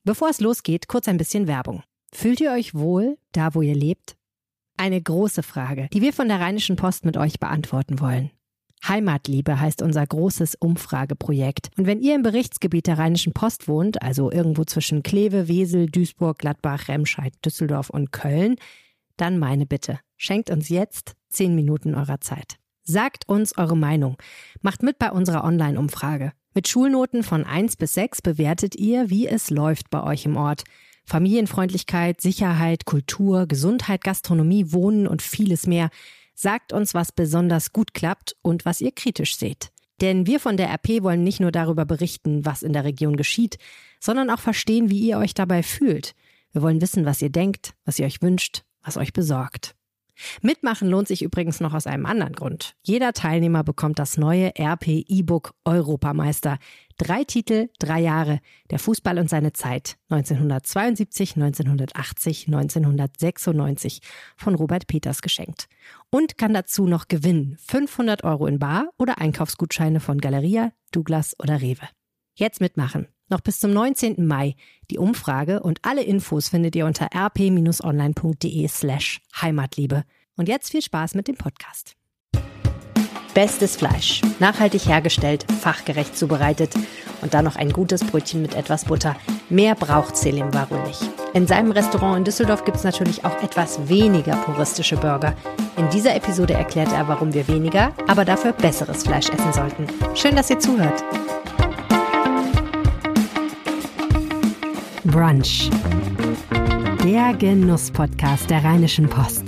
Bevor es losgeht, kurz ein bisschen Werbung. Fühlt ihr euch wohl, da wo ihr lebt? Eine große Frage, die wir von der Rheinischen Post mit euch beantworten wollen. Heimatliebe heißt unser großes Umfrageprojekt. Und wenn ihr im Berichtsgebiet der Rheinischen Post wohnt, also irgendwo zwischen Kleve, Wesel, Duisburg, Gladbach, Remscheid, Düsseldorf und Köln, dann meine Bitte, schenkt uns jetzt 10 Minuten eurer Zeit. Sagt uns eure Meinung. Macht mit bei unserer Online-Umfrage. Mit Schulnoten von 1 bis 6 bewertet ihr, wie es läuft bei euch im Ort. Familienfreundlichkeit, Sicherheit, Kultur, Gesundheit, Gastronomie, Wohnen und vieles mehr. Sagt uns, was besonders gut klappt und was ihr kritisch seht. Denn wir von der RP wollen nicht nur darüber berichten, was in der Region geschieht, sondern auch verstehen, wie ihr euch dabei fühlt. Wir wollen wissen, was ihr denkt, was ihr euch wünscht, was euch besorgt. Mitmachen lohnt sich übrigens noch aus einem anderen Grund. Jeder Teilnehmer bekommt das neue RP E-Book Europameister. 3 Titel, 3 Jahre. Der Fußball und seine Zeit. 1972, 1980, 1996 von Robert Peters geschenkt. Und kann dazu noch gewinnen. 500 € in bar oder Einkaufsgutscheine von Galeria, Douglas oder Rewe. Jetzt mitmachen. Noch bis zum 19. Mai. Die Umfrage und alle Infos findet ihr unter rp-online.de/Heimatliebe. Und jetzt viel Spaß mit dem Podcast. Bestes Fleisch. Nachhaltig hergestellt, fachgerecht zubereitet und dann noch ein gutes Brötchen mit etwas Butter. Mehr braucht Selim Varul nicht. In seinem Restaurant in Düsseldorf gibt es natürlich auch etwas weniger puristische Burger. In dieser Episode erklärt er, warum wir weniger, aber dafür besseres Fleisch essen sollten. Schön, dass ihr zuhört. Brunch. Der Genuss-Podcast der Rheinischen Post.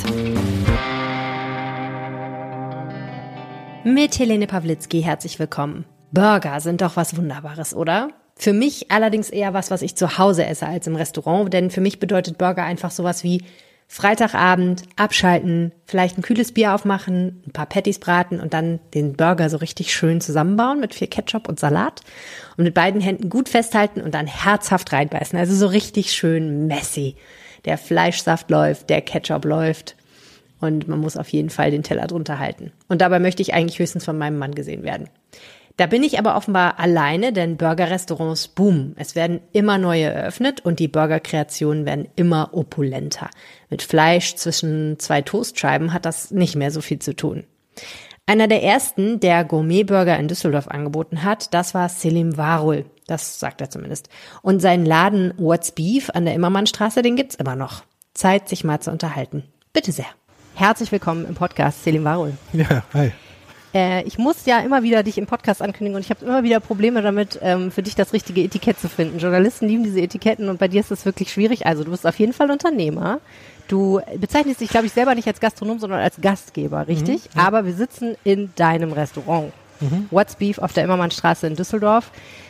Mit Helene Pawlitzki herzlich willkommen. Burger sind doch was Wunderbares, oder? Für mich allerdings eher was ich zu Hause esse als im Restaurant, denn für mich bedeutet Burger einfach sowas wie Freitagabend, abschalten, vielleicht ein kühles Bier aufmachen, ein paar Patties braten und dann den Burger so richtig schön zusammenbauen mit viel Ketchup und Salat und mit beiden Händen gut festhalten und dann herzhaft reinbeißen. Also so richtig schön messy. Der Fleischsaft läuft, der Ketchup läuft und man muss auf jeden Fall den Teller drunter halten. Und dabei möchte ich eigentlich höchstens von meinem Mann gesehen werden. Da bin ich aber offenbar alleine, denn Burgerrestaurants boomen. Es werden immer neue eröffnet und die Burgerkreationen werden immer opulenter. Mit Fleisch zwischen 2 Toastscheiben hat das nicht mehr so viel zu tun. Einer der ersten, der Gourmet-Burger in Düsseldorf angeboten hat, das war Selim Varul. Das sagt er zumindest. Und seinen Laden What's Beef an der Immermannstraße, den gibt's immer noch. Zeit, sich mal zu unterhalten. Bitte sehr. Herzlich willkommen im Podcast, Selim Varul. Ja, hi. Ich muss ja immer wieder dich im Podcast ankündigen und ich habe immer wieder Probleme damit, für dich das richtige Etikett zu finden. Journalisten lieben diese Etiketten und bei dir ist das wirklich schwierig. Also du bist auf jeden Fall Unternehmer. Du bezeichnest dich, glaube ich, selber nicht als Gastronom, sondern als Gastgeber, richtig? Mhm. Aber wir sitzen in deinem Restaurant. Mhm. What's Beef auf der Immermannstraße in Düsseldorf.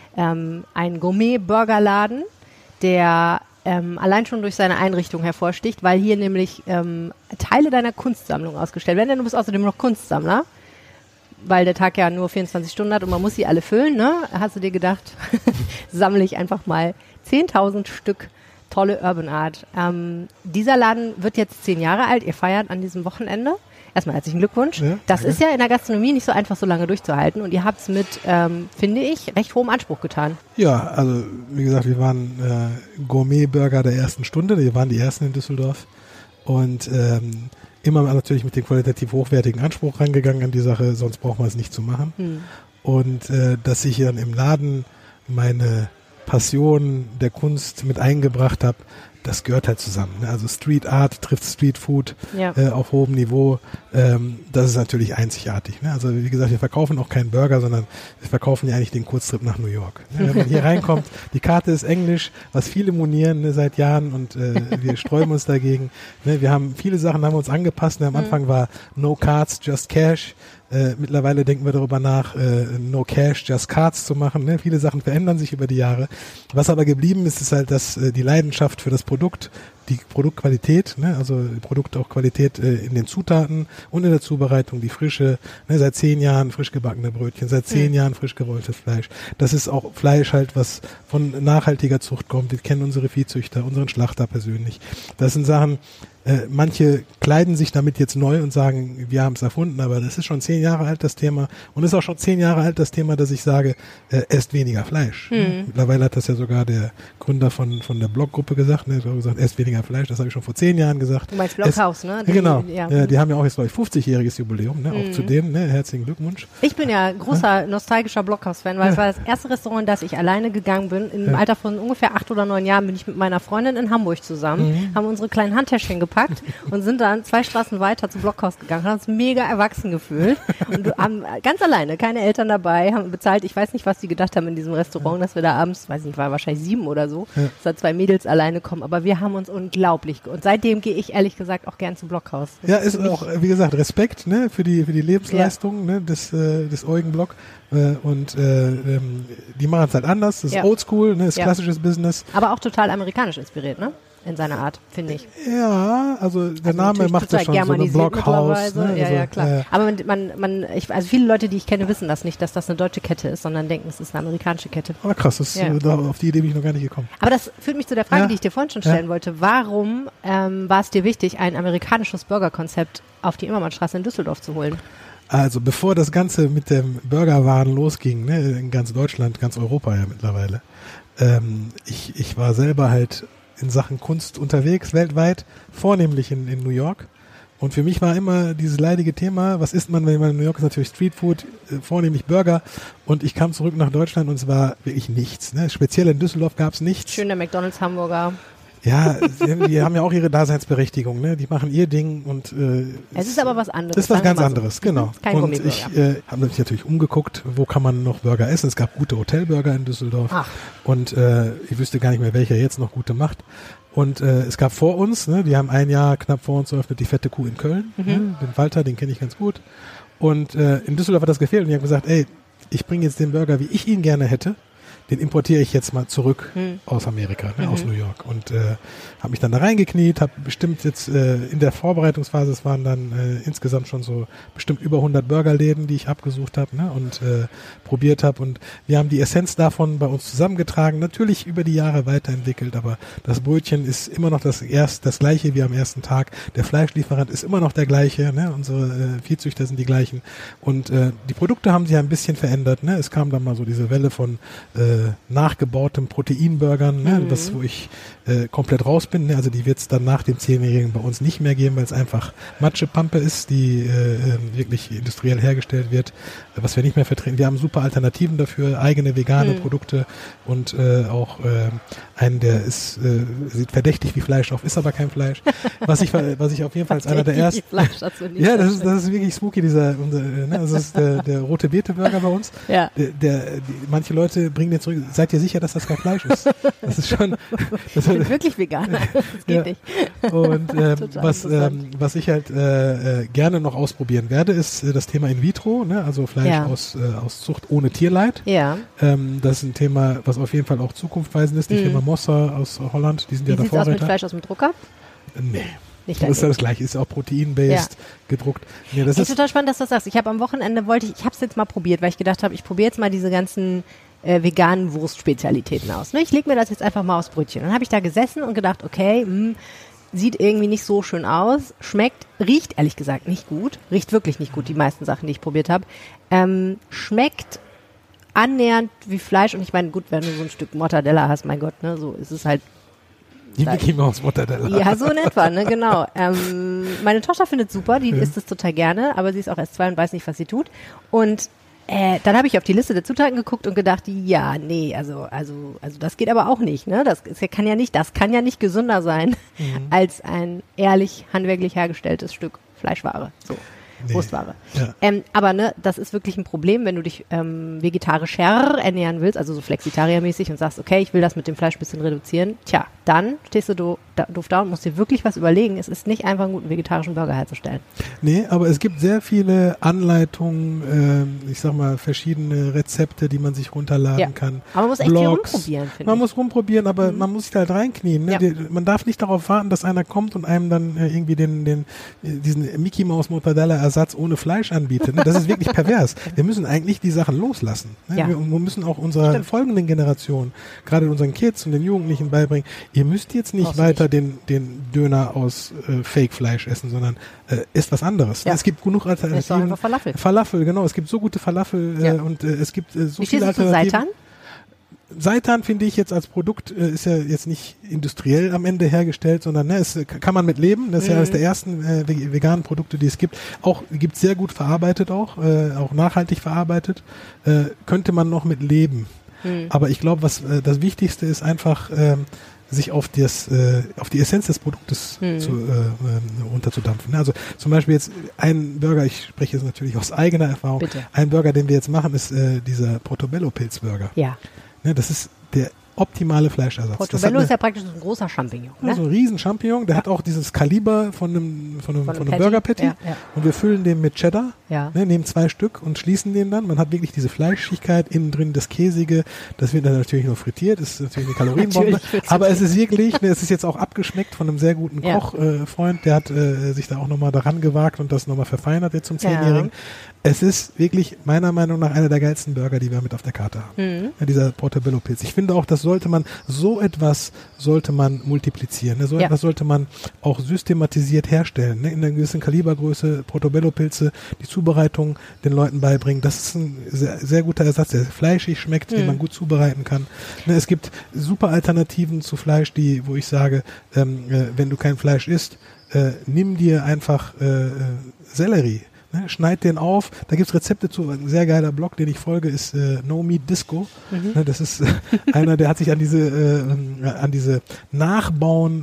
Ein Gourmet-Burgerladen, der allein schon durch seine Einrichtung hervorsticht, weil hier nämlich Teile deiner Kunstsammlung ausgestellt werden. Denn du bist außerdem noch Kunstsammler. Weil der Tag ja nur 24 Stunden hat und man muss sie alle füllen, ne? Hast du dir gedacht, sammle ich einfach mal 10.000 Stück tolle Urban Art. Dieser Laden wird jetzt 10 Jahre alt, ihr feiert an diesem Wochenende. Erstmal herzlichen Glückwunsch. Ja, das ist ja in der Gastronomie nicht so einfach, so lange durchzuhalten und ihr habt es mit, finde ich, recht hohem Anspruch getan. Ja, also wie gesagt, wir waren Gourmet-Burger der ersten Stunde, wir waren die ersten in Düsseldorf und immer natürlich mit dem qualitativ hochwertigen Anspruch rangegangen an die Sache, sonst braucht man es nicht zu machen. Und dass ich dann im Laden meine Passion der Kunst mit eingebracht habe, das gehört halt zusammen. Ne? Also Street Art trifft Street Food auf hohem Niveau. Das ist natürlich einzigartig. Ne? Also wie gesagt, wir verkaufen auch keinen Burger, sondern wir verkaufen ja eigentlich den Kurztrip nach New York. Ne? Wenn man hier reinkommt, die Karte ist Englisch, was viele monieren, ne, seit Jahren und wir sträuben uns dagegen. Ne? Wir haben viele Sachen haben wir uns angepasst. Ne? Am Anfang war No Cards, Just Cash. Mittlerweile denken wir darüber nach, No Cash, Just Cards zu machen. Ne? Viele Sachen verändern sich über die Jahre. Was aber geblieben ist, ist halt, dass die Leidenschaft für das Produkt, die Produktqualität, ne? Also Produkt auch Qualität in den Zutaten und in der Zubereitung, die Frische, ne? Seit 10 Jahren frisch gebackene Brötchen, seit 10 Jahren frisch gerolltes Fleisch. Das ist auch Fleisch halt, was von nachhaltiger Zucht kommt. Wir kennen unsere Viehzüchter, unseren Schlachter persönlich. Das sind Sachen, Manche kleiden sich damit jetzt neu und sagen, wir haben es erfunden, aber das ist schon 10 Jahre alt, das Thema. Und es ist auch schon 10 Jahre alt, das Thema, dass ich sage, esst weniger Fleisch. Mittlerweile hat das ja sogar der Gründer von der Blog-Gruppe gesagt, ne, der hat gesagt, esst weniger Fleisch. Das habe ich schon vor 10 Jahren gesagt. Du meinst Blockhaus, ne? Genau. Die haben ja auch jetzt, glaube ich, 50-jähriges Jubiläum, ne? Auch zu denen, ne? Herzlichen Glückwunsch. Ich bin ja großer nostalgischer Blockhaus-Fan, weil es war das erste Restaurant, in das ich alleine gegangen bin. Im Alter von ungefähr 8 oder 9 Jahren bin ich mit meiner Freundin in Hamburg zusammen, haben unsere kleinen Handtäschchen gepackt und sind dann 2 Straßen weiter zum Blockhaus gegangen, haben uns mega erwachsen gefühlt und haben ganz alleine, keine Eltern dabei, haben bezahlt. Ich weiß nicht, was die gedacht haben in diesem Restaurant, dass wir da abends, weiß nicht, war wahrscheinlich 7 oder so, dass da 2 Mädels alleine kommen, aber wir haben uns unglaublich, und seitdem gehe ich ehrlich gesagt auch gern zum Blockhaus. Das ist auch, wie gesagt, Respekt, ne, für die Lebensleistung, ne, des Eugen Block, und die machen es halt anders, das ist oldschool, ne, ist klassisches Business. Aber auch total amerikanisch inspiriert, ne? In seiner Art, finde ich. Ja, also der Name macht das schon so ein Blockhaus. Ne? Ja, klar. Aber also viele Leute, die ich kenne, wissen das nicht, dass das eine deutsche Kette ist, sondern denken, es ist eine amerikanische Kette. Aber krass, auf die Idee bin ich noch gar nicht gekommen. Aber das führt mich zu der Frage, die ich dir vorhin schon stellen wollte. Warum war es dir wichtig, ein amerikanisches Burgerkonzept auf die Immermannstraße in Düsseldorf zu holen? Also bevor das Ganze mit dem Burgerwaren losging, ne, in ganz Deutschland, ganz Europa ja mittlerweile, ich war selber halt in Sachen Kunst unterwegs, weltweit, vornehmlich in New York. Und für mich war immer dieses leidige Thema, was isst man, wenn man in New York ist, natürlich Streetfood, vornehmlich Burger. Und ich kam zurück nach Deutschland und es war wirklich nichts. Ne? Speziell in Düsseldorf gab es nichts. Schön der McDonald's-Hamburger. Ja, die haben ja auch ihre Daseinsberechtigung, ne? Die machen ihr Ding und es ist aber was anderes. Das ist was ganz anderes, genau. Kein und ich habe mich natürlich umgeguckt, wo kann man noch Burger essen. Es gab gute Hotelburger in Düsseldorf. Ach. Und ich wüsste gar nicht mehr, welcher jetzt noch gute macht. Und es gab vor uns, ne, die haben ein Jahr knapp vor uns eröffnet, die Fette Kuh in Köln. Ne? Den Walter, den kenne ich ganz gut. Und in Düsseldorf hat das gefehlt und die haben gesagt, ey, ich bringe jetzt den Burger, wie ich ihn gerne hätte. Den importiere ich jetzt mal zurück aus Amerika, ne, aus New York. Und habe mich dann da reingekniet, habe bestimmt jetzt in der Vorbereitungsphase, es waren dann insgesamt schon so bestimmt über 100 Burgerläden, die ich abgesucht habe, ne, und probiert habe. Und wir haben die Essenz davon bei uns zusammengetragen, natürlich über die Jahre weiterentwickelt, aber das Brötchen ist immer noch das gleiche wie am ersten Tag. Der Fleischlieferant ist immer noch der gleiche, ne, unsere Viehzüchter sind die gleichen. Und die Produkte haben sich ein bisschen verändert, ne. Es kam dann mal so diese Welle von nachgebautem Proteinburgern, ne, wo ich komplett raus bin. Ne, also die wird es dann nach dem 10-Jährigen bei uns nicht mehr geben, weil es einfach Matschepampe ist, die wirklich industriell hergestellt wird, was wir nicht mehr vertreten. Wir haben super Alternativen dafür, eigene vegane Produkte und auch einen, der sieht verdächtig wie Fleisch auf, ist aber kein Fleisch. Was ich auf jeden Fall als einer der ersten... Ja, das ist wirklich spooky, das ist der rote Beete-Burger bei uns. Ja. Manche Leute bringen den zurück. Seid ihr sicher, dass das kein Fleisch ist? Das ist schon... Ich bin wirklich Veganer. Das geht nicht. Und was ich halt gerne noch ausprobieren werde, ist das Thema In vitro, ne? Also Fleisch aus Zucht ohne Tierleid. Ja. Das ist ein Thema, was auf jeden Fall auch zukunftsweisend ist. Die Firma Mossa aus Holland, die sind ja da Vorreiter. Wie sieht es aus mit Fleisch aus dem Drucker? Nee. Das ist ja das Gleiche, ist auch proteinbased gedruckt. Nee, das ist total spannend, dass du das sagst. Ich habe am Wochenende ich habe es jetzt mal probiert, weil ich gedacht habe, ich probiere jetzt mal diese ganzen veganen Wurstspezialitäten aus. Ne? Ich lege mir das jetzt einfach mal aufs Brötchen. Dann habe ich da gesessen und gedacht, okay, sieht irgendwie nicht so schön aus, riecht ehrlich gesagt nicht gut, riecht wirklich nicht gut, die meisten Sachen, die ich probiert habe. Schmeckt annähernd wie Fleisch und ich meine, gut, wenn du so ein Stück Mortadella hast, mein Gott, ne, so ist es halt. Die Mickey Maus Mortadella. Ja, so in etwa, ne, genau. Meine Tochter findet es super, die isst es total gerne, aber sie ist auch erst 2 und weiß nicht, was sie tut. Und dann habe ich auf die Liste der Zutaten geguckt und gedacht, ja, nee, also das geht aber auch nicht, ne? Das kann ja nicht gesünder sein als ein ehrlich handwerklich hergestelltes Stück Fleischware. So. Wurstware. Ja. Aber ne, das ist wirklich ein Problem, wenn du dich vegetarischer ernähren willst, also so Flexitariermäßig und sagst, okay, ich will das mit dem Fleisch ein bisschen reduzieren. Tja, dann stehst du doof da und musst dir wirklich was überlegen. Es ist nicht einfach, einen guten vegetarischen Burger herzustellen. Nee, aber es gibt sehr viele Anleitungen, ich sag mal, verschiedene Rezepte, die man sich runterladen kann. Aber man muss echt viel rumprobieren, finde ich. Man muss rumprobieren, aber man muss sich da halt reinknien. Ne? Ja. Man darf nicht darauf warten, dass einer kommt und einem dann irgendwie diesen Mickey Maus Mortadella Ersatz ohne Fleisch anbietet. Ne? Das ist wirklich pervers. Wir müssen eigentlich die Sachen loslassen. Ne? Ja. Wir müssen auch unserer folgenden Generation, gerade unseren Kids und den Jugendlichen beibringen, ihr müsst jetzt nicht weiter weiter den Döner aus Fake-Fleisch essen, sondern isst was anderes. Ja. Es gibt genug Alternativen. Ist Falafel. Falafel, genau. Es gibt so gute Falafel und es gibt so viele Alternativen. Wie stehst du zu Seitan? Seitan finde ich jetzt als Produkt ist ja jetzt nicht industriell am Ende hergestellt, sondern es kann man mit leben. Das ist ja eines der ersten veganen Produkte, die es gibt. Auch gibt sehr gut verarbeitet auch nachhaltig verarbeitet. Könnte man noch mit leben. Aber ich glaube, was das Wichtigste ist einfach sich auf die Essenz des Produktes runterzudampfen. Also zum Beispiel jetzt ein Burger, ich spreche jetzt natürlich aus eigener Erfahrung. Bitte. Ein Burger, den wir jetzt machen, ist dieser Portobello-Pilzburger. Ja. Das ist der optimale Fleischersatz. Portobello ist ja praktisch so ein großer Champignon. Ne? So ein riesen Champignon, der hat auch dieses Kaliber von einem Burger Patty. Ja. Und wir füllen den mit Cheddar, nehmen 2 Stück und schließen den dann. Man hat wirklich diese Fleischigkeit, innen drin das Käsige, das wird dann natürlich nur frittiert, das ist natürlich eine Kalorienbombe. Aber es ist wirklich, es ist jetzt auch abgeschmeckt von einem sehr guten Kochfreund, der hat sich da auch nochmal daran gewagt und das nochmal verfeinert jetzt zum 10-Jährigen. Es ist wirklich meiner Meinung nach einer der geilsten Burger, die wir mit auf der Karte haben. Dieser Portobello-Pilz. Ich finde auch, so etwas sollte man multiplizieren. So etwas sollte man auch systematisiert herstellen. In einer gewissen Kalibergröße, Portobello-Pilze, die Zubereitung den Leuten beibringen. Das ist ein sehr, sehr guter Ersatz, der fleischig schmeckt, den man gut zubereiten kann. Es gibt super Alternativen zu Fleisch, wo ich sage, wenn du kein Fleisch isst, nimm dir einfach Sellerie. Schneid den auf, da gibt's Rezepte zu, ein sehr geiler Blog, den ich folge, ist No Meat Disco. Das ist einer, der hat sich an diese Nachbauen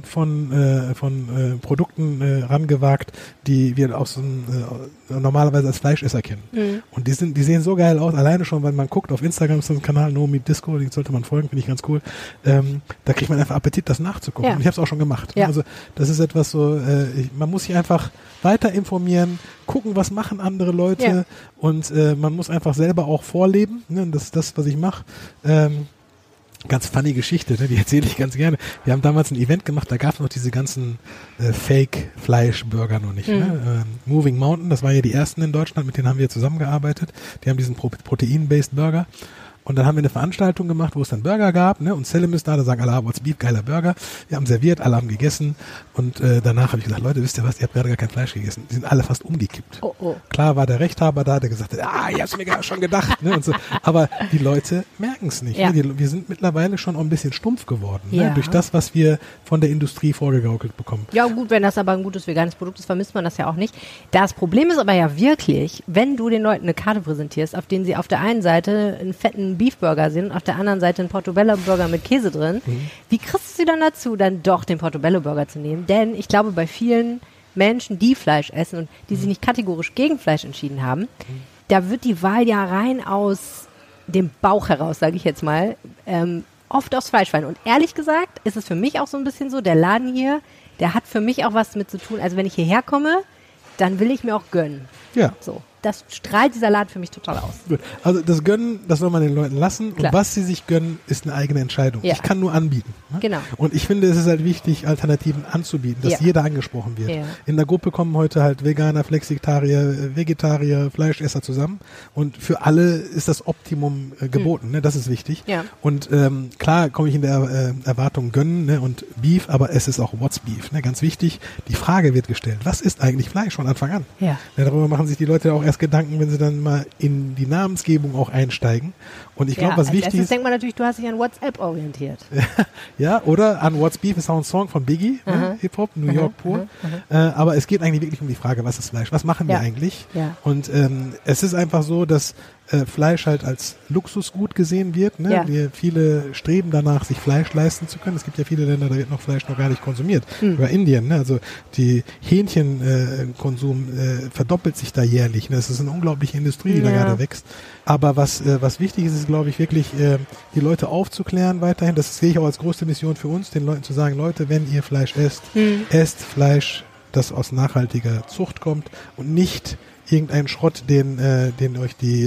von Produkten rangewagt, die wir normalerweise als Fleischesser kennen. Und die sehen so geil aus, alleine schon, wenn man guckt, auf Instagram ist so ein Kanal No Meat Disco, den sollte man folgen, finde ich ganz cool. Da kriegt man einfach Appetit, das nachzugucken. Und ich habe es auch schon gemacht. Also das ist etwas so, man muss sich einfach weiter informieren, gucken, was machen andere Leute und man muss einfach selber auch vorleben. Das ist das, was ich mache. Ganz funny Geschichte, die erzähle ich ganz gerne. Wir haben damals ein Event gemacht, da gab es noch diese ganzen Fake-Fleisch-Burger noch nicht. Moving Mountain, das war ja die ersten in Deutschland, mit denen haben wir zusammengearbeitet. Die haben diesen Protein-based Burger. Und dann haben wir eine Veranstaltung gemacht, wo es dann Burger gab, und Selim ist da sagen alle, what's beef, geiler Burger. Wir haben serviert, alle haben gegessen und danach habe ich gesagt, Leute, wisst ihr was, ihr habt gerade gar kein Fleisch gegessen. Die sind alle fast umgekippt. Klar war der Rechthaber da, der gesagt hat, ich hab's mir schon gedacht. Und so. Aber die Leute merken es nicht. Wir sind mittlerweile schon auch ein bisschen stumpf geworden, durch das, was wir von der Industrie vorgegaukelt bekommen. Ja gut, wenn das aber ein gutes veganes Produkt ist, vermisst man das ja auch nicht. Das Problem ist aber ja wirklich, wenn du den Leuten eine Karte präsentierst, auf denen sie auf der einen Seite einen fetten Beefburger sind, auf der anderen Seite ein Portobello-Burger mit Käse drin. Wie kriegst du sie dann dazu, dann doch den Portobello-Burger zu nehmen? Denn ich glaube, bei vielen Menschen, die Fleisch essen und die sich nicht kategorisch gegen Fleisch entschieden haben, da wird die Wahl ja rein aus dem Bauch heraus, sage ich jetzt mal, oft aufs Fleisch fallen. Und ehrlich gesagt ist es für mich auch so ein bisschen so, der Laden hier, der hat für mich auch was mit zu tun. Also wenn ich hierher komme, dann will ich mir auch gönnen. Ja. So. Das strahlt dieser Laden für mich total aus. Gut. Also das Gönnen, das soll man den Leuten lassen. Klar. Und was sie sich gönnen, ist eine eigene Entscheidung. Ja. Ich kann nur anbieten. Genau. Und ich finde, es ist halt wichtig, Alternativen anzubieten, dass jeder angesprochen wird. Ja. In der Gruppe kommen heute halt Veganer, Flexitarier, Vegetarier, Fleischesser zusammen. Und für alle ist das Optimum geboten. Das ist wichtig. Ja. Und klar komme ich in der Erwartung gönnen und Beef, aber es ist auch What's Beef. Ganz wichtig, die Frage wird gestellt. Was ist eigentlich Fleisch von Anfang an? Ja. Darüber machen sich die Leute auch erst Gedanken, wenn sie dann mal in die Namensgebung auch einsteigen. Und ich glaube, was wichtig ist... denkt man natürlich, du hast dich an WhatsApp orientiert. Ja, oder an What's Beef ist auch ein Song von Biggie, Hip-Hop, New York pur. Aber es geht eigentlich wirklich um die Frage, was ist Fleisch? Was machen wir eigentlich? Ja. Und es ist einfach so, dass Fleisch halt als Luxusgut gesehen wird. Viele streben danach, sich Fleisch leisten zu können. Es gibt ja viele Länder, da wird noch Fleisch noch gar nicht konsumiert. Über Indien, also die Hähnchenkonsum verdoppelt sich da jährlich. Das ist eine unglaubliche Industrie, die da gerade wächst. Aber was wichtig ist, ist, glaube ich, wirklich die Leute aufzuklären weiterhin. Das sehe ich auch als größte Mission für uns, den Leuten zu sagen, Leute, wenn ihr Fleisch esst, esst Fleisch, das aus nachhaltiger Zucht kommt und nicht irgendeinen Schrott, den euch die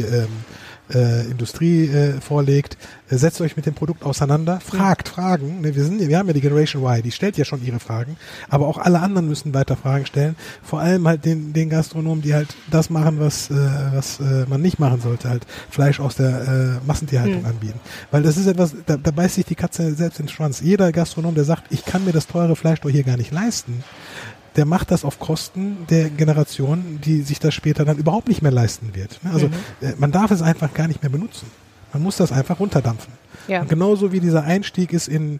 Industrie vorlegt. Setzt euch mit dem Produkt auseinander, Fragen. Ne, wir haben ja die Generation Y, die stellt ja schon ihre Fragen, aber auch alle anderen müssen weiter Fragen stellen. Vor allem halt den Gastronomen, die halt das machen, was man nicht machen sollte, halt Fleisch aus der Massentierhaltung anbieten. Weil das ist etwas, da beißt sich die Katze selbst in den Schwanz. Jeder Gastronom, der sagt, ich kann mir das teure Fleisch doch hier gar nicht leisten, der macht das auf Kosten der Generation, die sich das später dann überhaupt nicht mehr leisten wird. Also man darf es einfach gar nicht mehr benutzen. Man muss das einfach runterdampfen. Ja. Und genauso wie dieser Einstieg ist in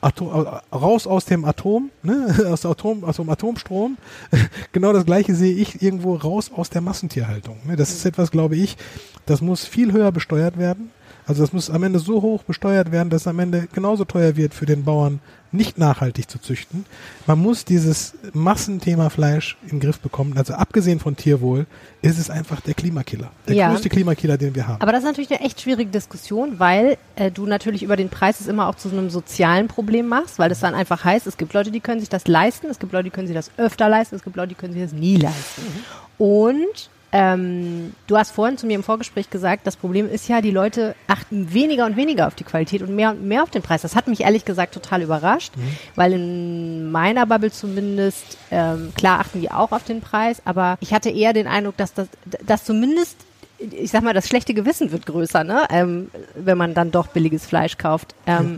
raus aus dem Atom, ne? aus dem Atomstrom, genau das Gleiche sehe ich irgendwo raus aus der Massentierhaltung. Ne? Das ist etwas, glaube ich, das muss viel höher besteuert werden. Also das muss am Ende so hoch besteuert werden, dass es am Ende genauso teuer wird für den Bauern, nicht nachhaltig zu züchten. Man muss dieses Massenthema Fleisch in den Griff bekommen. Also abgesehen von Tierwohl ist es einfach der Klimakiller. Der größte Klimakiller, den wir haben. Aber das ist natürlich eine echt schwierige Diskussion, weil du natürlich über den Preis es immer auch zu so einem sozialen Problem machst, weil das dann einfach heißt, es gibt Leute, die können sich das leisten, es gibt Leute, die können sich das öfter leisten, es gibt Leute, die können sich das nie leisten. Und du hast vorhin zu mir im Vorgespräch gesagt, das Problem ist ja, die Leute achten weniger und weniger auf die Qualität und mehr auf den Preis. Das hat mich ehrlich gesagt total überrascht, weil in meiner Bubble zumindest, klar achten die auch auf den Preis, aber ich hatte eher den Eindruck, dass zumindest, ich sag mal, das schlechte Gewissen wird größer, ne? Wenn man dann doch billiges Fleisch kauft.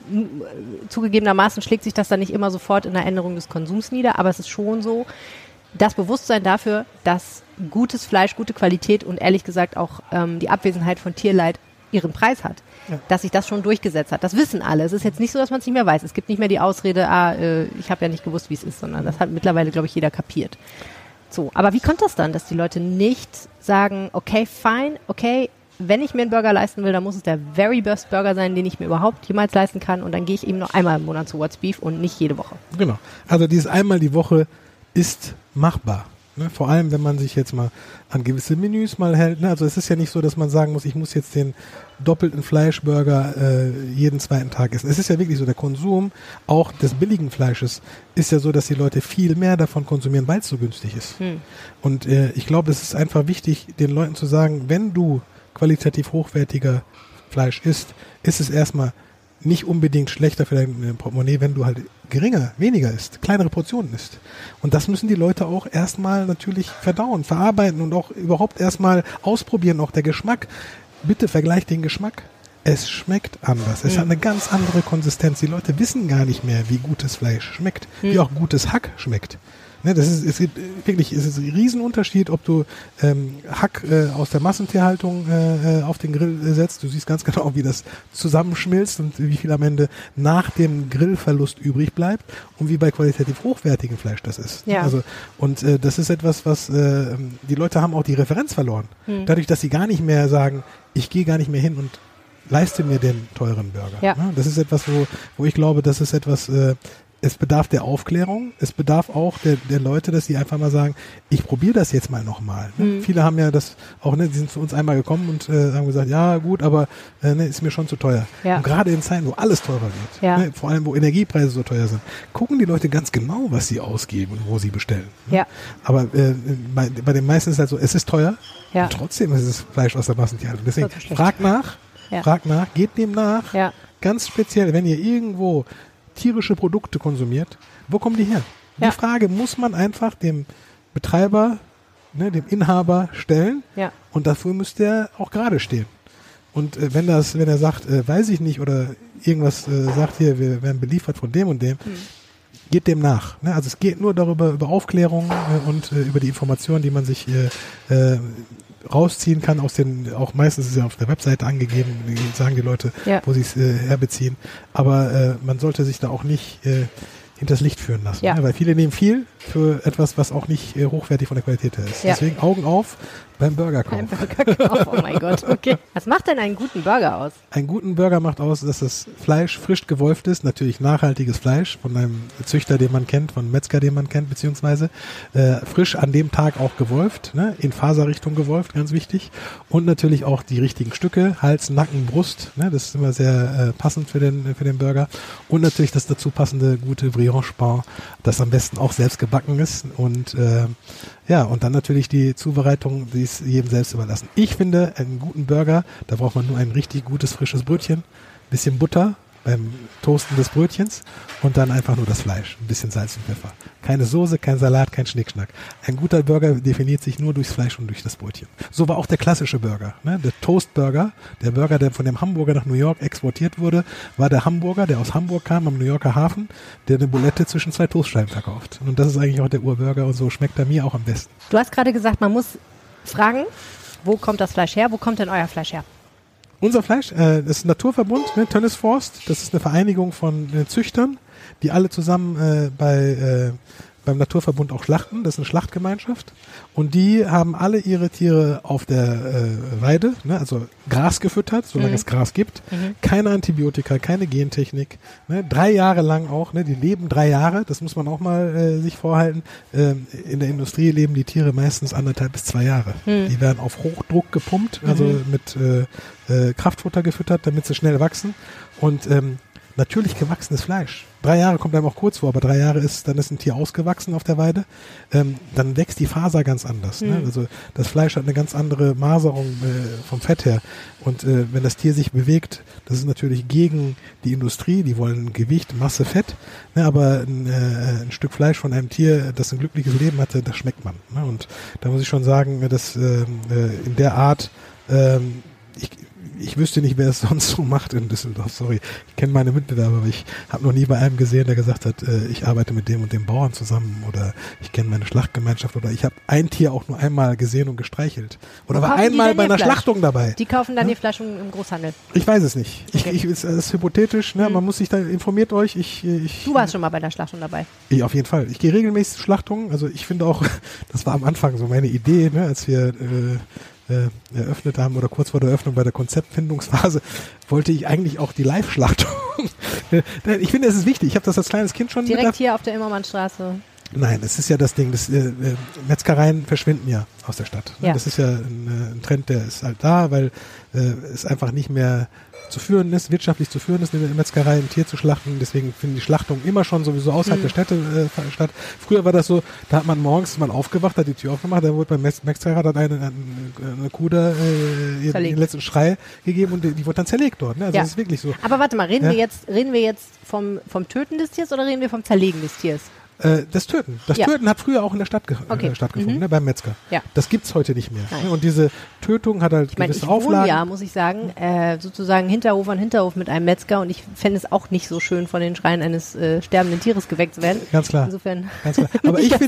Zugegebenermaßen schlägt sich das dann nicht immer sofort in der Änderung des Konsums nieder, aber es ist schon so, das Bewusstsein dafür, dass gutes Fleisch, gute Qualität und ehrlich gesagt auch die Abwesenheit von Tierleid ihren Preis hat, dass sich das schon durchgesetzt hat. Das wissen alle. Es ist jetzt nicht so, dass man es nicht mehr weiß. Es gibt nicht mehr die Ausrede, ich habe ja nicht gewusst, wie es ist, sondern das hat mittlerweile, glaube ich, jeder kapiert. So, aber wie kommt das dann, dass die Leute nicht sagen, okay, fine, okay, wenn ich mir einen Burger leisten will, dann muss es der very best Burger sein, den ich mir überhaupt jemals leisten kann und dann gehe ich eben noch einmal im Monat zu What's Beef und nicht jede Woche. Genau. Also dieses einmal die Woche ist machbar. Ne? Vor allem, wenn man sich jetzt mal an gewisse Menüs mal hält. Ne? Also es ist ja nicht so, dass man sagen muss, ich muss jetzt den doppelten Fleischburger jeden zweiten Tag essen. Es ist ja wirklich so, der Konsum auch des billigen Fleisches ist ja so, dass die Leute viel mehr davon konsumieren, weil es so günstig ist. Und ich glaube, es ist einfach wichtig, den Leuten zu sagen, wenn du qualitativ hochwertiger Fleisch isst, ist es erstmal nicht unbedingt schlechter für dein Portemonnaie, wenn du halt weniger isst, kleinere Portionen isst. Und das müssen die Leute auch erstmal natürlich verdauen, verarbeiten und auch überhaupt erstmal ausprobieren, auch der Geschmack. Bitte vergleicht den Geschmack. Es schmeckt anders. Es hat eine ganz andere Konsistenz. Die Leute wissen gar nicht mehr, wie gutes Fleisch schmeckt, wie auch gutes Hack schmeckt. Ne, es ist ein Riesenunterschied, ob du Hack aus der Massentierhaltung auf den Grill setzt. Du siehst ganz genau, wie das zusammenschmilzt und wie viel am Ende nach dem Grillverlust übrig bleibt und wie bei qualitativ hochwertigem Fleisch das ist. Ja. Also, und das ist etwas, was die Leute haben auch die Referenz verloren. Dadurch, dass sie gar nicht mehr sagen, ich gehe gar nicht mehr hin und leiste mir den teuren Burger. Ja. Ne? Das ist etwas, wo ich glaube, das ist etwas, es bedarf der Aufklärung, es bedarf auch der Leute, dass sie einfach mal sagen, ich probiere das jetzt mal nochmal. Ne? Viele haben ja das auch, ne, die sind zu uns einmal gekommen und haben gesagt, ja gut, aber ist mir schon zu teuer. Ja. Und gerade in Zeiten, wo alles teurer wird, ne, vor allem wo Energiepreise so teuer sind, gucken die Leute ganz genau, was sie ausgeben und wo sie bestellen. Ne? Ja. Aber bei den meisten ist es halt so, es ist teuer, und trotzdem ist es Fleisch aus der Massentierhaltung. Deswegen fragt nach, geht dem nach, ganz speziell, wenn ihr irgendwo tierische Produkte konsumiert, wo kommen die her? Die Frage muss man einfach dem Betreiber, ne, dem Inhaber stellen und dafür müsste er auch gerade stehen. Und wenn er sagt, weiß ich nicht oder irgendwas sagt hier, wir werden beliefert von dem und dem, geht dem nach. Ne? Also es geht nur über Aufklärung und über die Informationen, die man sich rausziehen kann auch meistens ist es ja auf der Webseite angegeben, sagen die Leute, wo sie es herbeziehen. Aber man sollte sich da auch nicht hinters Licht führen lassen. Ja. Ne? Weil viele nehmen viel für etwas, was auch nicht hochwertig von der Qualität her ist. Ja. Deswegen Augen auf beim Burgerkauf. Oh mein Gott, okay. Was macht denn einen guten Burger aus? Einen guten Burger macht aus, dass das Fleisch frisch gewolft ist, natürlich nachhaltiges Fleisch von einem Züchter, den man kennt, von einem Metzger, den man kennt, beziehungsweise frisch an dem Tag auch gewolft, ne? In Faserrichtung gewolft, ganz wichtig. Und natürlich auch die richtigen Stücke, Hals, Nacken, Brust, ne? Das ist immer sehr passend für den Burger. Und natürlich das dazu passende gute Brie Brioche-Pain, das am besten auch selbst gebacken ist und und dann natürlich die Zubereitung, die ist jedem selbst überlassen. Ich finde, einen guten Burger, da braucht man nur ein richtig gutes, frisches Brötchen, bisschen Butter beim Toasten des Brötchens und dann einfach nur das Fleisch, ein bisschen Salz und Pfeffer. Keine Soße, kein Salat, kein Schnickschnack. Ein guter Burger definiert sich nur durchs Fleisch und durch das Brötchen. So war auch der klassische Burger, ne? Der Toast-Burger, der Burger, der von dem Hamburger nach New York exportiert wurde, war der Hamburger, der aus Hamburg kam, am New Yorker Hafen, der eine Bulette zwischen zwei Toastscheiben verkauft. Und das ist eigentlich auch der Urburger und so schmeckt er mir auch am besten. Du hast gerade gesagt, man muss fragen, wo kommt das Fleisch her? Wo kommt denn euer Fleisch her? Unser Fleisch, das ist ein Naturverbund, ne, Tönnes Forst, das ist eine Vereinigung von Züchtern, die alle zusammen beim Naturverbund auch schlachten, das ist eine Schlachtgemeinschaft und die haben alle ihre Tiere auf der Weide, ne, also Gras gefüttert, solange es Gras gibt, keine Antibiotika, keine Gentechnik, ne, 3 Jahre lang auch, ne, die leben 3 Jahre, das muss man auch mal sich vorhalten, in der Industrie leben die Tiere meistens 1,5 bis 2 Jahre, die werden auf Hochdruck gepumpt, also mit Kraftfutter gefüttert, damit sie schnell wachsen und natürlich gewachsenes Fleisch. 3 Jahre kommt einem auch kurz vor, aber 3 Jahre dann ist ein Tier ausgewachsen auf der Weide. Dann wächst die Faser ganz anders. Ne? Also das Fleisch hat eine ganz andere Maserung vom Fett her. Und wenn das Tier sich bewegt, das ist natürlich gegen die Industrie. Die wollen Gewicht, Masse, Fett. Ne? Aber ein Stück Fleisch von einem Tier, das ein glückliches Leben hatte, das schmeckt man. Ne? Und da muss ich schon sagen, dass in der Art ich wüsste nicht, wer es sonst so macht in Düsseldorf, sorry. Ich kenne meine Mitbewerber, aber ich habe noch nie bei einem gesehen, der gesagt hat, ich arbeite mit dem und dem Bauern zusammen oder ich kenne meine Schlachtgemeinschaft oder ich habe ein Tier auch nur einmal gesehen und gestreichelt. Oder war einmal bei einer Schlachtung dabei. Die kaufen dann ihr Fleisch im Großhandel? Ich weiß es nicht. Okay. Das ist hypothetisch, ne? Man muss sich da, informiert euch. Du warst schon mal bei der Schlachtung dabei? Ich auf jeden Fall. Ich gehe regelmäßig zu Schlachtungen, also ich finde auch, das war am Anfang so meine Idee, ne, als wir eröffnet haben oder kurz vor der Eröffnung bei der Konzeptfindungsphase, wollte ich eigentlich auch die Live-Schlachtung. Ich finde, es ist wichtig. Ich habe das als kleines Kind schon direkt hier auf der Immermannstraße. Nein, das ist ja das Ding. Metzgereien verschwinden ja aus der Stadt. Ja. Das ist ja ein Trend, der ist halt da, weil es einfach nicht mehr zu führen ist, wirtschaftlich zu führen ist, in der Metzgerei ein Tier zu schlachten. Deswegen finden die Schlachtungen immer schon sowieso außerhalb der Städte statt. Früher war das so, da hat man morgens mal aufgewacht, hat die Tür aufgemacht, da wurde beim Metzger dann eine Kuh da den letzten Schrei gegeben und die wurde dann zerlegt dort. Ne? Also das ist wirklich so. Aber warte mal, reden wir jetzt vom Töten des Tiers oder reden wir vom Zerlegen des Tiers? Das Töten. Das Töten hat früher auch in der Stadt stattgefunden, ne, beim Metzger. Ja. Das gibt's heute nicht mehr. Ne? Und diese Tötung hat halt gewisse Auflagen. Ja, muss ich sagen, sozusagen Hinterhof an Hinterhof mit einem Metzger und ich fände es auch nicht so schön, von den Schreien eines sterbenden Tieres geweckt zu werden. Ganz klar. Insofern. Ganz klar. Aber ich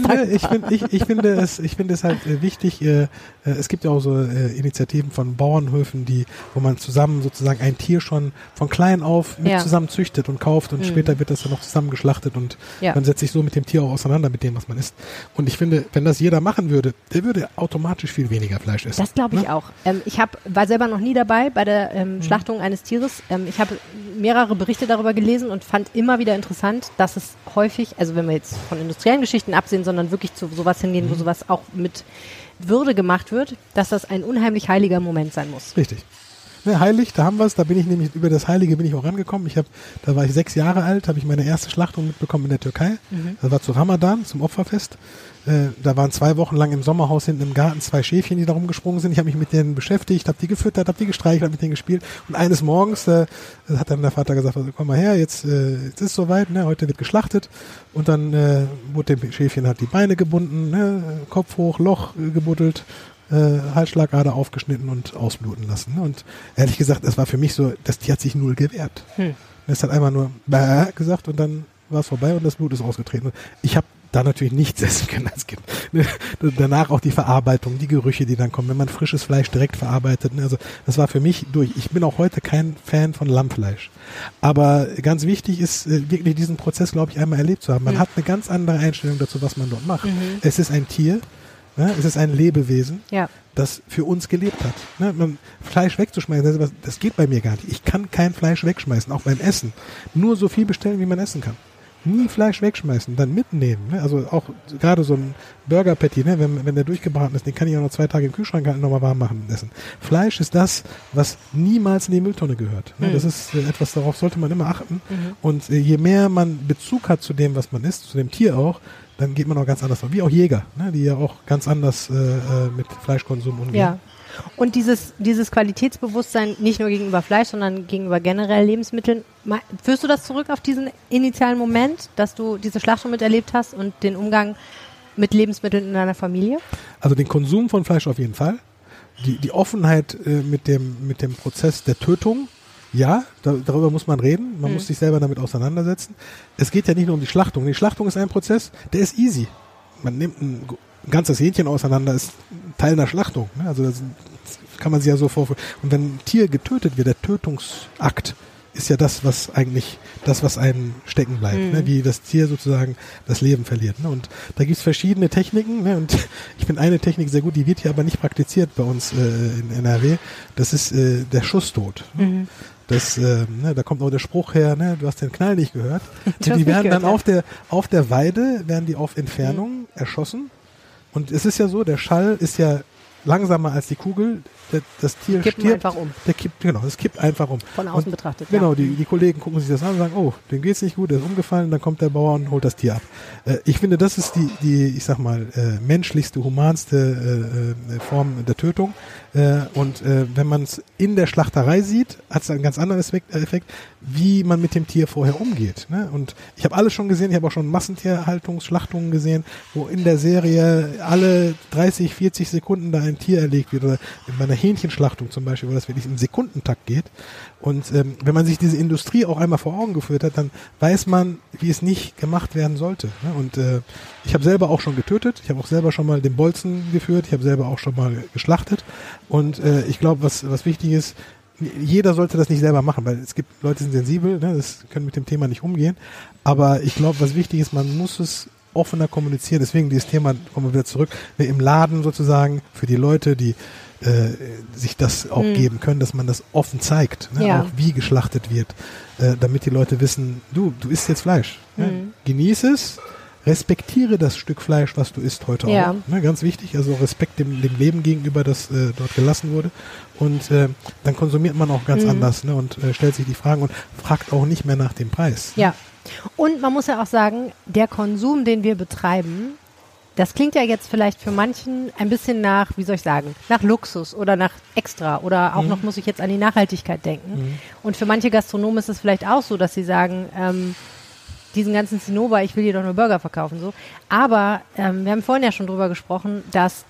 finde es halt wichtig, es gibt ja auch so Initiativen von Bauernhöfen, wo man zusammen sozusagen ein Tier schon von klein auf mit zusammen züchtet und kauft und später wird das dann noch zusammen geschlachtet und man setzt sich so mit dem Tier auch auseinander, mit dem, was man isst. Und ich finde, wenn das jeder machen würde, der würde automatisch viel weniger Fleisch essen. Das glaube ich auch. Ich war selber noch nie dabei bei der Schlachtung eines Tieres. Ich habe mehrere Berichte darüber gelesen und fand immer wieder interessant, dass es häufig, also wenn wir jetzt von industriellen Geschichten absehen, sondern wirklich zu sowas hingehen, wo sowas auch mit Würde gemacht wird, dass das ein unheimlich heiliger Moment sein muss. Richtig. Ne, heilig, da haben wir es, da bin ich nämlich, über das Heilige bin ich auch rangekommen. Da war ich 6 Jahre alt, habe ich meine erste Schlachtung mitbekommen in der Türkei. Das war zu Ramadan, zum Opferfest. Da waren 2 Wochen lang im Sommerhaus hinten im Garten 2 Schäfchen, die da rumgesprungen sind. Ich habe mich mit denen beschäftigt, habe die gefüttert, habe die gestreichelt, habe mit denen gespielt. Und eines Morgens hat dann der Vater gesagt, also, komm mal her, jetzt ist es soweit, ne, heute wird geschlachtet. Und dann wurde dem Schäfchen halt die Beine gebunden, ne, Kopf hoch, Loch gebuddelt. Halsschlagader aufgeschnitten und ausbluten lassen. Ne? Und ehrlich gesagt, das war für mich so, das Tier hat sich null gewehrt. Es hat einmal nur Bäh gesagt und dann war es vorbei und das Blut ist ausgetreten. Und ich habe da natürlich nichts essen können als Kind. Ne? Danach auch die Verarbeitung, die Gerüche, die dann kommen, wenn man frisches Fleisch direkt verarbeitet. Ne? Also das war für mich durch. Ich bin auch heute kein Fan von Lammfleisch. Aber ganz wichtig ist, wirklich diesen Prozess, glaube ich, einmal erlebt zu haben. Man hat eine ganz andere Einstellung dazu, was man dort macht. Es ist ein Tier, ne? Es ist ein Lebewesen, das für uns gelebt hat. Ne? Fleisch wegzuschmeißen, das geht bei mir gar nicht. Ich kann kein Fleisch wegschmeißen, auch beim Essen. Nur so viel bestellen, wie man essen kann. Nie Fleisch wegschmeißen, dann mitnehmen. Ne? Also auch gerade so ein Burger Patty, ne? wenn der durchgebraten ist, den kann ich auch noch 2 Tage im Kühlschrank halten, nochmal warm machen und essen. Fleisch ist das, was niemals in die Mülltonne gehört. Ne? Das ist etwas, darauf sollte man immer achten. Und je mehr man Bezug hat zu dem, was man isst, zu dem Tier auch, dann geht man auch ganz anders. Wie auch Jäger, ne? Die ja auch ganz anders mit Fleischkonsum umgehen. Ja. Und dieses Qualitätsbewusstsein nicht nur gegenüber Fleisch, sondern gegenüber generell Lebensmitteln, führst du das zurück auf diesen initialen Moment, dass du diese Schlachtung miterlebt hast und den Umgang mit Lebensmitteln in deiner Familie? Also den Konsum von Fleisch auf jeden Fall. Die Offenheit mit dem Prozess der Tötung, ja, darüber muss man reden. Man muss sich selber damit auseinandersetzen. Es geht ja nicht nur um die Schlachtung. Die Schlachtung ist ein Prozess, der ist easy. Man nimmt ein ganzes Hähnchen auseinander, ist Teil einer Schlachtung. Ne? Also das kann man sich ja so vorstellen. Und wenn ein Tier getötet wird, der Tötungsakt ist ja das, was einem stecken bleibt, ne? Wie das Tier sozusagen das Leben verliert. Ne? Und da gibt's verschiedene Techniken, ne? Und ich finde eine Technik sehr gut, die wird hier aber nicht praktiziert bei uns in NRW. Das ist der Schusstod. Ne? Da kommt auch der Spruch her, ne? Du hast den Knall nicht gehört. Die werden dann auf der Weide, werden die auf Entfernung erschossen. Und es ist ja so, der Schall ist ja langsamer als die Kugel. Das Tier stirbt einfach um. Es kippt einfach um. Von außen betrachtet. Genau, die Kollegen gucken sich das an und sagen, oh, dem geht's nicht gut, der ist umgefallen, dann kommt der Bauer und holt das Tier ab. Ich finde, das ist die ich sag mal, menschlichste, humanste Form der Tötung. Und wenn man es in der Schlachterei sieht, hat es einen ganz anderen Effekt, wie man mit dem Tier vorher umgeht. Ne? Und ich habe alles schon gesehen, ich habe auch schon Massentierhaltungsschlachtungen gesehen, wo in der Serie alle 30, 40 Sekunden da ein Tier erlegt wird. Oder bei einer Hähnchenschlachtung zum Beispiel, wo das wirklich im Sekundentakt geht. Und wenn man sich diese Industrie auch einmal vor Augen geführt hat, dann weiß man, wie es nicht gemacht werden sollte. Ne? Und ich habe selber auch schon getötet, ich habe auch selber schon mal den Bolzen geführt, ich habe selber auch schon mal geschlachtet. Und ich glaube, was wichtig ist, jeder sollte das nicht selber machen, weil es gibt Leute, die sind sensibel, ne, das können mit dem Thema nicht umgehen. Aber ich glaube, was wichtig ist, man muss es offener kommunizieren. Deswegen dieses Thema, kommen wir wieder zurück, im Laden sozusagen für die Leute, die sich das auch geben können, dass man das offen zeigt, ne, auch wie geschlachtet wird, damit die Leute wissen, du isst jetzt Fleisch. Ne? Genieß es, respektiere das Stück Fleisch, was du isst heute auch. Ne, ganz wichtig, also Respekt dem Leben gegenüber, das dort gelassen wurde. Und dann konsumiert man auch ganz anders, ne, und stellt sich die Fragen und fragt auch nicht mehr nach dem Preis. Ja, und man muss ja auch sagen, der Konsum, den wir betreiben, das klingt ja jetzt vielleicht für manchen ein bisschen nach, wie soll ich sagen, nach Luxus oder nach Extra oder auch noch muss ich jetzt an die Nachhaltigkeit denken. Und für manche Gastronomen ist es vielleicht auch so, dass sie sagen, diesen ganzen Zinnober, ich will dir doch nur Burger verkaufen. So. Aber wir haben vorhin ja schon drüber gesprochen, dass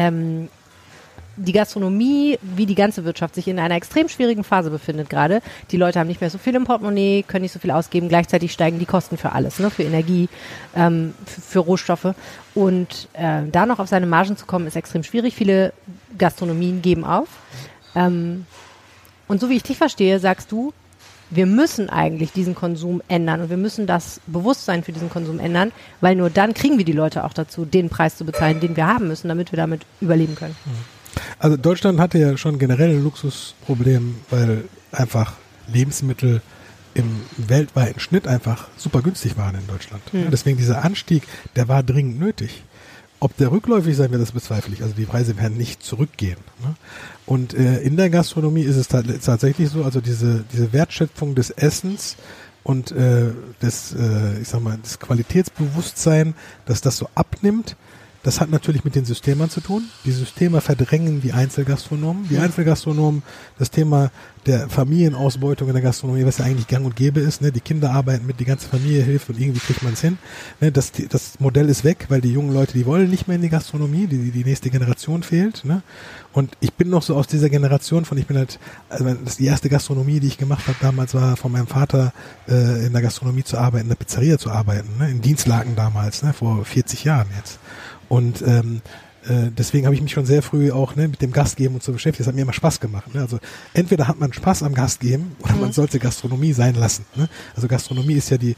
die Gastronomie, wie die ganze Wirtschaft, sich in einer extrem schwierigen Phase befindet gerade. Die Leute haben nicht mehr so viel im Portemonnaie, können nicht so viel ausgeben. Gleichzeitig steigen die Kosten für alles, ne? Für Energie, für Rohstoffe. Und da noch auf seine Margen zu kommen, ist extrem schwierig. Viele Gastronomien geben auf. Und so wie ich dich verstehe, sagst du, wir müssen eigentlich diesen Konsum ändern und wir müssen das Bewusstsein für diesen Konsum ändern, weil nur dann kriegen wir die Leute auch dazu, den Preis zu bezahlen, den wir haben müssen, damit wir damit überleben können. Also Deutschland hatte ja schon generell ein Luxusproblem, weil einfach Lebensmittel im weltweiten Schnitt einfach super günstig waren in Deutschland. Deswegen dieser Anstieg, der war dringend nötig. Ob der rückläufig sein wird, das bezweifle ich. Also die Preise werden nicht zurückgehen. Ne? Und in der Gastronomie ist es tatsächlich so, also diese Wertschöpfung des Essens und das Qualitätsbewusstsein, dass das so abnimmt, das hat natürlich mit den Systemern zu tun. Die Systeme verdrängen die Einzelgastronomen. Die Einzelgastronomen, das Thema der Familienausbeutung in der Gastronomie, was ja eigentlich gang und gäbe ist, ne? Die Kinder arbeiten mit, die ganze Familie hilft und irgendwie kriegt man es hin. Ne? Das Modell ist weg, weil die jungen Leute, die wollen nicht mehr in die Gastronomie, die nächste Generation fehlt. Ne? Und ich bin noch so aus dieser Generation die erste Gastronomie, die ich gemacht habe damals, war von meinem Vater in der Gastronomie zu arbeiten, in der Pizzeria zu arbeiten, ne? In Dienstlaken damals, ne? Vor 40 Jahren jetzt. Und deswegen habe ich mich schon sehr früh auch mit dem Gastgeben und so beschäftigt. Das hat mir immer Spaß gemacht. Ne? Also entweder hat man Spaß am Gastgeben oder man sollte Gastronomie sein lassen. Ne? Also Gastronomie ist ja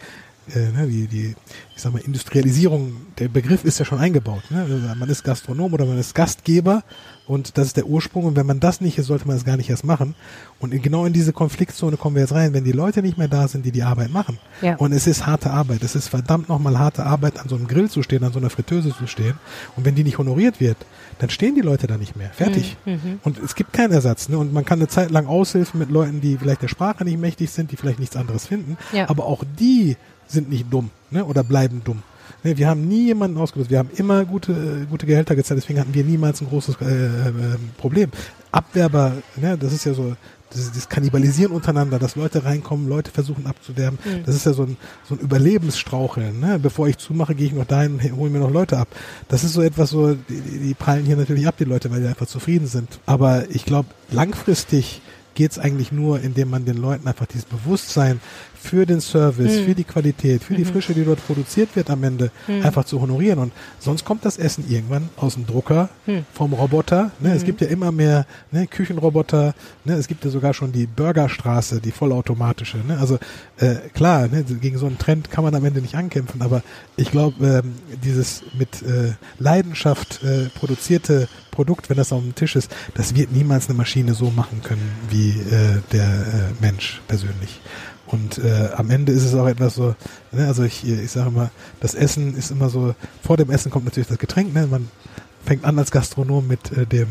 ich sag mal, Industrialisierung, der Begriff ist ja schon eingebaut. Ne? Man ist Gastronom oder man ist Gastgeber und das ist der Ursprung und wenn man das nicht ist, sollte man es gar nicht erst machen. Und genau in diese Konfliktzone kommen wir jetzt rein, wenn die Leute nicht mehr da sind, die Arbeit machen. Ja. Und es ist harte Arbeit. Es ist verdammt nochmal harte Arbeit, an so einem Grill zu stehen, an so einer Fritteuse zu stehen. Und wenn die nicht honoriert wird, dann stehen die Leute da nicht mehr. Fertig. Und es gibt keinen Ersatz. Ne? Und man kann eine Zeit lang aushilfen mit Leuten, die vielleicht der Sprache nicht mächtig sind, die vielleicht nichts anderes finden. Ja. Aber auch die sind nicht dumm, ne? Oder bleiben dumm. Ne? Wir haben nie jemanden ausgelöst. Wir haben immer gute Gehälter gezahlt. Deswegen hatten wir niemals ein großes Problem. Abwerber, ne? Das ist ja so das Kannibalisieren untereinander, dass Leute reinkommen, Leute versuchen abzuwerben. Das ist ja so ein Überlebensstraucheln. Ne? Bevor ich zumache, gehe ich noch dahin und hole mir noch Leute ab. Das ist so etwas, so die prallen hier natürlich ab, die Leute, weil die einfach zufrieden sind. Aber ich glaube, langfristig geht's eigentlich nur, indem man den Leuten einfach dieses Bewusstsein für den Service, für die Qualität, für die Frische, die dort produziert wird am Ende, einfach zu honorieren. Und sonst kommt das Essen irgendwann aus dem Drucker, vom Roboter. Ne? Es gibt ja immer mehr Küchenroboter. Ne? Es gibt ja sogar schon die Burgerstraße, die vollautomatische. Ne? Also klar, ne? Gegen so einen Trend kann man am Ende nicht ankämpfen. Aber ich glaube, dieses mit Leidenschaft produzierte Produkt, wenn das auf dem Tisch ist, das wird niemals eine Maschine so machen können wie der Mensch persönlich. Und am Ende ist es auch etwas so, ne, also ich sage immer, das Essen ist immer so, vor dem Essen kommt natürlich das Getränk, ne, man fängt an als Gastronom mit dem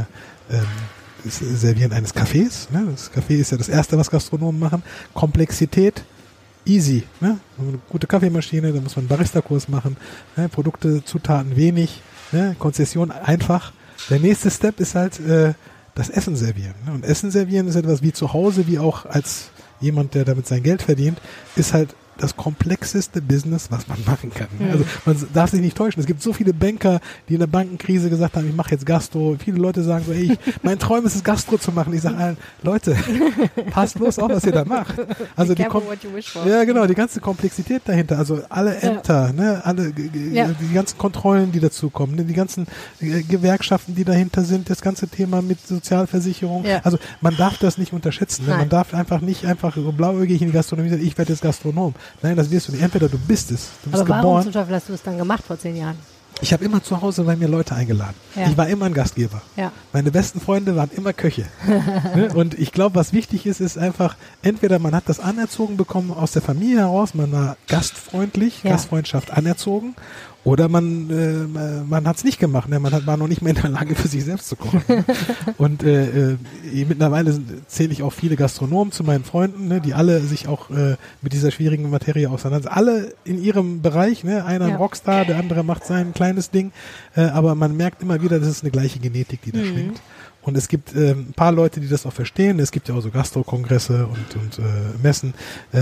Servieren eines Kaffees, ne, das Kaffee ist ja das Erste, was Gastronomen machen, Komplexität, easy, ne, eine gute Kaffeemaschine, da muss man einen Barista-Kurs machen, ne, Produkte, Zutaten wenig, ne, Konzession einfach. Der nächste Step ist halt das Essen servieren, ne, und Essen servieren ist etwas wie zu Hause, wie auch als jemand, der damit sein Geld verdient, ist halt das komplexeste Business, was man machen kann. Also man darf sich nicht täuschen. Es gibt so viele Banker, die in der Bankenkrise gesagt haben, ich mache jetzt Gastro. Viele Leute sagen so, ey, mein Traum ist es, Gastro zu machen. Ich sage allen, Leute, passt bloß auf, was ihr da macht. Also die ganze Komplexität dahinter, also alle Ämter, ne, die ganzen Kontrollen, die dazukommen, ne, die ganzen Gewerkschaften, die dahinter sind, das ganze Thema mit Sozialversicherung. Ja. Also man darf das nicht unterschätzen. Ne? Man darf nicht einfach so blauäugig in die Gastronomie sagen, ich werde jetzt Gastronom. Nein, das wirst du nicht. Entweder du bist es. Du bist aber warum geboren. zum Teufel hast du es dann gemacht vor 10 Jahren? Ich habe immer zu Hause bei mir Leute eingeladen. Ja. Ich war immer ein Gastgeber. Ja. Meine besten Freunde waren immer Köche. Ne? Und ich glaube, was wichtig ist einfach, entweder man hat das anerzogen bekommen aus der Familie heraus, man war gastfreundlich, Gastfreundschaft anerzogen, oder man hat es nicht gemacht, ne? Man war noch nicht mehr in der Lage, für sich selbst zu kochen. Und mittlerweile zähle ich auch viele Gastronomen zu meinen Freunden, ne? Die alle sich auch mit dieser schwierigen Materie auseinandersetzen. Alle in ihrem Bereich, ne? Einer ein Rockstar, der andere macht sein kleines Ding, aber man merkt immer wieder, das ist eine gleiche Genetik, die da schwingt. Und es gibt ein paar Leute, die das auch verstehen. Es gibt ja auch so Gastro-Kongresse und Messen,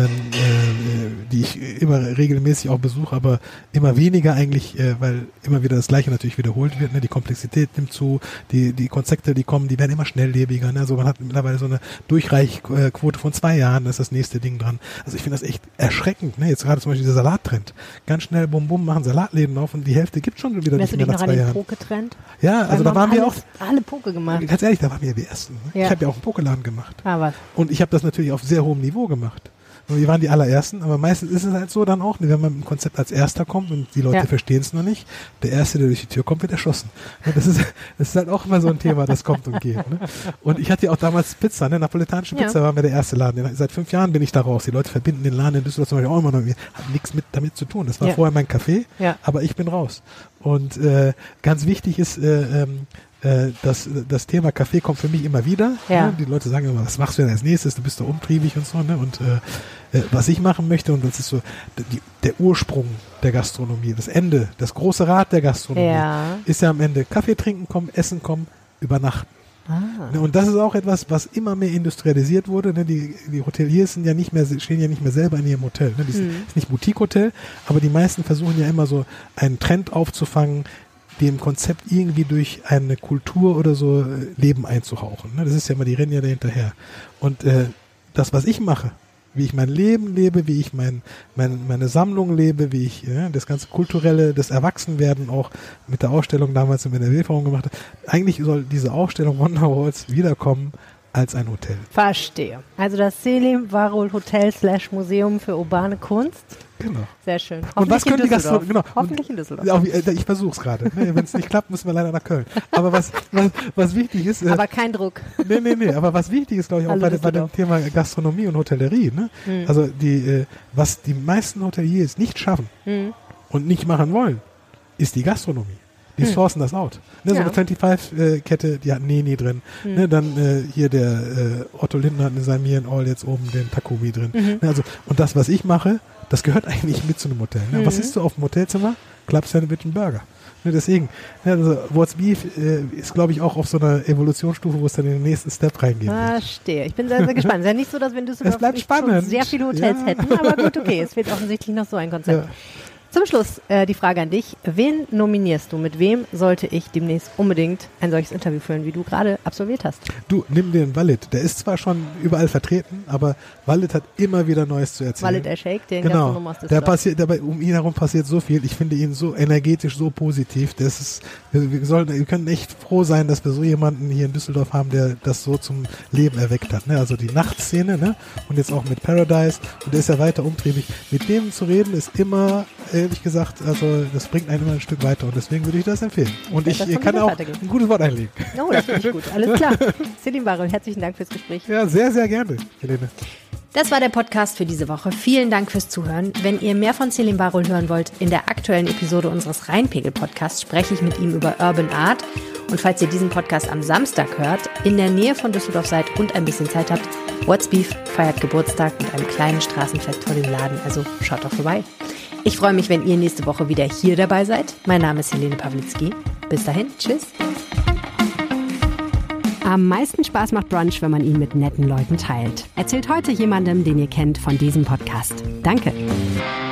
die ich immer regelmäßig auch besuche, aber immer weniger eigentlich, weil immer wieder das Gleiche natürlich wiederholt wird. Ne? Die Komplexität nimmt zu, die Konzepte, die kommen, die werden immer schnelllebiger. Ne? Also man hat mittlerweile so eine Durchreichquote von 2 Jahren, da ist das nächste Ding dran. Also ich finde das echt erschreckend. Ne? Jetzt gerade zum Beispiel dieser Salattrend. Ganz schnell, bum, bum, machen Salatläden auf und die Hälfte gibt schon wieder nicht mehr nach 2 Jahren. Hast du dich noch an den Poke-Trend? Ja, also da waren wir auch... Alle Poke gemacht. Ganz ehrlich, da waren wir die Ersten. Ne? Ja. Ich habe ja auch einen Pokeladen gemacht. Was? Und ich habe das natürlich auf sehr hohem Niveau gemacht. Und wir waren die allerersten, aber meistens ist es halt so dann auch, wenn man mit dem Konzept als Erster kommt und die Leute verstehen es noch nicht, der Erste, der durch die Tür kommt, wird erschossen. Und das ist halt auch immer so ein Thema, das kommt und geht. Ne? Und ich hatte ja auch damals Pizza, ne? Napolitanische Pizza waren wir der erste Laden. Seit 5 Jahren bin ich da raus. Die Leute verbinden den Laden in Düsseldorf zum Beispiel auch immer noch mit mir. Hat nichts damit zu tun. Das war vorher mein Café, aber ich bin raus. Und ganz wichtig ist, das Thema Kaffee kommt für mich immer wieder. Ja. Ne? Die Leute sagen immer, was machst du denn als nächstes? Du bist so umtriebig und so. Ne? Und was ich machen möchte, und das ist so der Ursprung der Gastronomie, das Ende, das große Rad der Gastronomie, ist ja am Ende Kaffee trinken kommen, essen kommen, übernachten. Ne? Und das ist auch etwas, was immer mehr industrialisiert wurde. Ne? Die Hoteliers stehen ja nicht mehr selber in ihrem Hotel. Ne? Das ist nicht Boutique-Hotel, aber die meisten versuchen ja immer so einen Trend aufzufangen, dem Konzept irgendwie durch eine Kultur oder so Leben einzuhauchen. Das ist ja immer, die rennen ja dahinterher. Und das, was ich mache, wie ich mein Leben lebe, wie ich meine Sammlung lebe, wie ich das ganze Kulturelle, das Erwachsenwerden auch mit der Ausstellung damals in der WV gemacht habe, eigentlich soll diese Ausstellung Wonderwalls wiederkommen als ein Hotel. Verstehe. Also das Selim Varol Hotel / Museum für urbane Kunst. Genau. Sehr schön. Und was können die Gastronomen? Genau. Hoffentlich in Düsseldorf. Ich versuche es gerade. Wenn es nicht klappt, müssen wir leider nach Köln. Aber was wichtig ist... aber kein Druck. Nee. Aber was wichtig ist, glaube ich, auch bei dem Thema Gastronomie und Hotellerie. Ne? Also was die meisten Hoteliers nicht schaffen und nicht machen wollen, ist die Gastronomie. Die sourcen das out. Ne, so eine 25-Kette, die hat Neni drin. Ne, dann hier der Otto Lindner hat in seinem Here and All jetzt oben den Takumi drin. Ne, also, und das, was ich mache, das gehört eigentlich mit zu einem Hotel. Ne? Was isst du auf dem Hotelzimmer? Club Sandwich und Burger. Ne, deswegen, also What's Beef ist, glaube ich, auch auf so einer Evolutionsstufe, wo es dann in den nächsten Step reingehen wird. Verstehe. Ich bin sehr, sehr gespannt. Es ist ja nicht so, dass wir in Düsseldorf schon sehr viele Hotels hätten, aber gut, okay. Es fehlt offensichtlich noch so ein Konzept. Ja. Zum Schluss die Frage an dich. Wen nominierst du? Mit wem sollte ich demnächst unbedingt ein solches Interview führen, wie du gerade absolviert hast? Du, nimm den Walid. Der ist zwar schon überall vertreten, aber Walid hat immer wieder Neues zu erzählen. Walid El-Sheikh, den genau. Gastronom aus Düsseldorf. Um ihn herum passiert so viel. Ich finde ihn so energetisch, so positiv. Wir können echt froh sein, dass wir so jemanden hier in Düsseldorf haben, der das so zum Leben erweckt hat. Ne? Also die Nachtszene, ne? Und jetzt auch mit Paradise. Und der ist ja weiter umtriebig. Mit dem zu reden ist immer... ehrlich gesagt, also das bringt einen immer ein Stück weiter und deswegen würde ich das empfehlen. Und ich kann auch ein gutes Wort einlegen. Oh, das finde ich gut. Alles klar. Selim Varol, herzlichen Dank fürs Gespräch. Ja, sehr, sehr gerne, Helene. Das war der Podcast für diese Woche. Vielen Dank fürs Zuhören. Wenn ihr mehr von Selim Varol hören wollt, in der aktuellen Episode unseres Rheinpegel-Podcasts spreche ich mit ihm über Urban Art. Und falls ihr diesen Podcast am Samstag hört, in der Nähe von Düsseldorf seid und ein bisschen Zeit habt, What's Beef feiert Geburtstag mit einem kleinen Straßenfest vor dem Laden. Also schaut doch vorbei. Ich freue mich, wenn ihr nächste Woche wieder hier dabei seid. Mein Name ist Helene Pawlitzki. Bis dahin, tschüss. Am meisten Spaß macht Brunch, wenn man ihn mit netten Leuten teilt. Erzählt heute jemandem, den ihr kennt, von diesem Podcast. Danke.